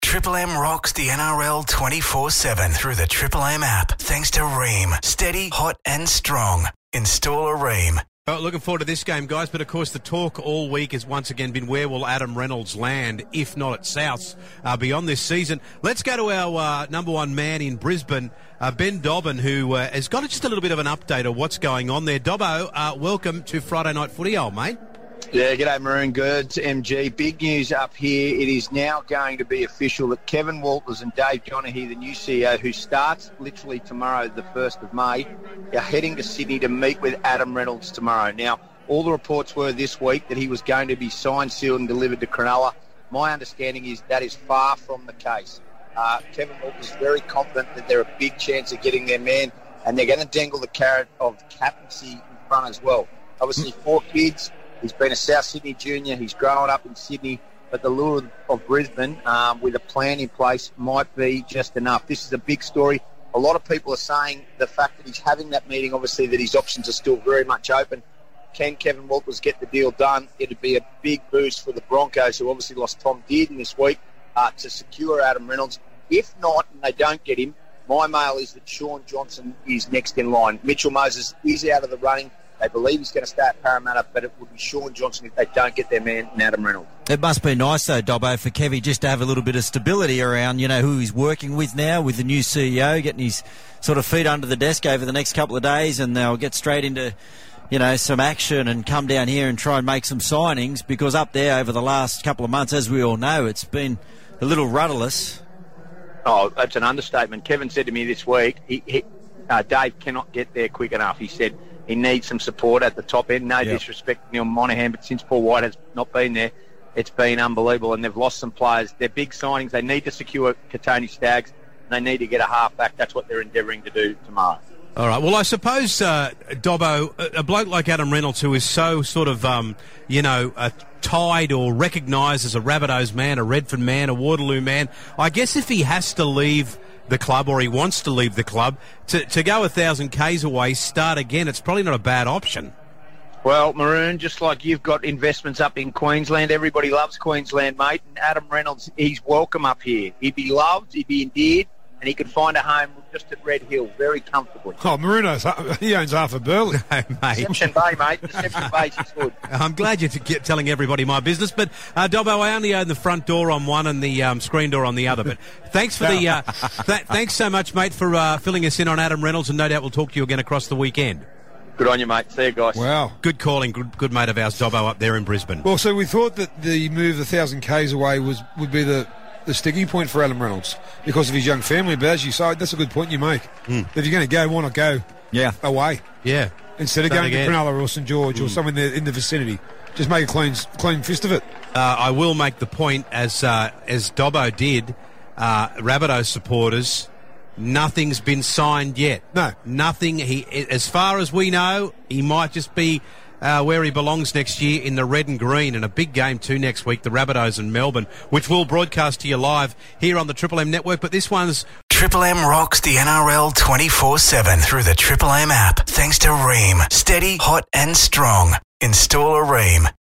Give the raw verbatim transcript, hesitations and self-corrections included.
Triple M rocks the N R L twenty-four seven through the Triple M app. Thanks to Rheem. Steady, hot and strong. Install a Rheem. Well, looking forward to this game, guys, but of course the talk all week has once again been where will Adam Reynolds land, if not at Souths, uh, beyond this season. Let's go to our uh, number one man in Brisbane, uh, Ben Dobbin, who uh, has got just a little bit of an update of what's going on there. Dobbo, uh, welcome to Friday Night Footy, old mate. Yeah, g'day Maroon, good M G. Big news up here. It is now going to be official that Kevin Walters and Dave Donaghy, the new C E O, who starts literally tomorrow, the first of May, are heading to Sydney to meet with Adam Reynolds tomorrow. Now, all the reports were this week that he was going to be signed, sealed and delivered to Cronulla. My understanding is that is far from the case. Uh, Kevin Walters is very confident that they're a big chance of getting their man, and they're going to dangle the carrot of captaincy in front as well. Obviously, four kids. He's been a South Sydney junior. He's grown up in Sydney. But the lure of Brisbane, um, with a plan in place, might be just enough. This is a big story. A lot of people are saying the fact that he's having that meeting, obviously, that his options are still very much open. Can Kevin Walters get the deal done? It'd be a big boost for the Broncos, who obviously lost Tom Dearden this week, uh, to secure Adam Reynolds. If not, and they don't get him, my mail is that Sean Johnson is next in line. Mitchell Moses is out of the running. They believe he's going to start Parramatta, but it would be Sean Johnson if they don't get their man in Adam Reynolds. It must be nice, though, Dobbo, for Kevy just to have a little bit of stability around, you know, who he's working with now, with the new C E O, getting his sort of feet under the desk over the next couple of days, and they'll get straight into, you know, some action and come down here and try and make some signings, because up there over the last couple of months, as we all know, it's been a little rudderless. Oh, that's an understatement. Kevin said to me this week, he, he, uh, Dave cannot get there quick enough. He said he needs some support at the top end. No yep. disrespect to Neil Monaghan, but since Paul White has not been there, it's been unbelievable, and they've lost some players. They're big signings. They need to secure Katoni Staggs, and they need to get a half-back. That's what they're endeavouring to do tomorrow. All right. Well, I suppose, uh, Dobbo, a, a bloke like Adam Reynolds, who is so sort of, um, you know, uh, tied or recognised as a Rabbitohs man, a Redfern man, a Waterloo man, I guess if he has to leave the club, or he wants to leave the club, to, to go a thousand Ks away, start again, it's probably not a bad option. Well, Maroon, just like you've got investments up in Queensland, everybody loves Queensland, mate, and Adam Reynolds, he's welcome up here. He'd be loved, he'd be endeared, and he could find a home just at Red Hill very comfortably. Oh, Maruno's, he owns half of Burleigh. No, mate. Deception Bay, mate. Deception Bay's his hood. I'm glad you're t- telling everybody my business, but uh, Dobbo, I only own the front door on one and the um, screen door on the other. But thanks for the uh, th- thanks so much, mate, for uh, filling us in on Adam Reynolds, and no doubt we'll talk to you again across the weekend. Good on you, mate. See you guys. Wow. Good calling, good, good mate of ours, Dobbo, up there in Brisbane. Well, so we thought that the move a thousand Ks away was would be the the sticking point for Adam Reynolds because of his young family. But as you say, that's a good point you make. Mm. If you're going to go, why not go yeah. away? Yeah. Instead of Start going again. to Cronulla or St George mm. or somewhere in the, in the vicinity. Just make a clean clean fist of it. Uh, I will make the point, as uh, as Dobbo did, uh, Rabbitohs supporters, nothing's been signed yet. No. Nothing. He, as far as we know, he might just be Uh, where he belongs next year in the red and green, and a big game too next week, the Rabbitohs in Melbourne, which we'll broadcast to you live here on the Triple M network. But this one's Triple M rocks the N R L twenty-four seven through the Triple M app. Thanks to Rheem. Steady, hot and strong. Install a Rheem.